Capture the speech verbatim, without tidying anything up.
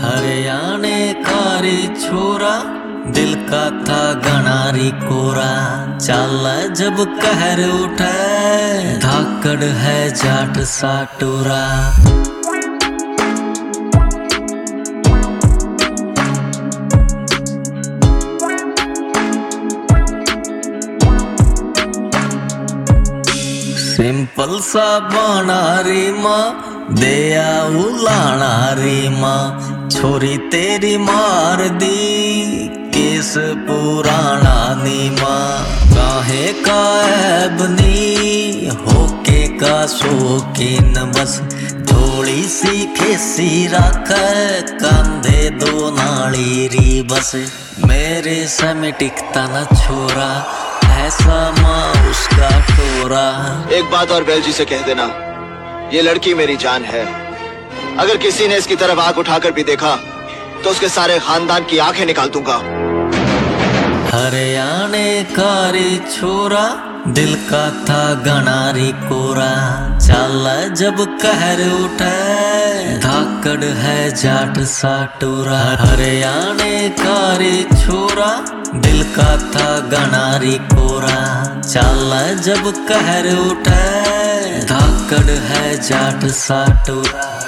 हरियाणे कारी छोरा दिल का था गनारी कोरा, चाल जब कहर उठे धाकड़ है जाट सा टोरा। सिंपल सा बाना री माँ दया उलाना री माँ, छोरी तेरी मार दी केस पुराना नी माँ। काहे का ऐबनी होके का शौकीन बस, थोड़ी सी खेसी राख कंधे दो नाली री बस। मेरे समय टिकता न छोरा ऐसा माँ उसका टोरा। एक बात और बैल जी से कह देना, ये लड़की मेरी जान है। अगर किसी ने इसकी तरफ आंख उठाकर भी देखा तो उसके सारे खानदान की आंखें निकाल दूंगा। हरियाणे कारी छोरा दिल का था गनारी कोरा, चाल जब कहर उठे धाकड़ है जाट सा टोरा। हरियाणे कारी छोरा दिल का था गनारी कोरा, चाल जब कहर उठे धाकड़ है जाट सा टोरा।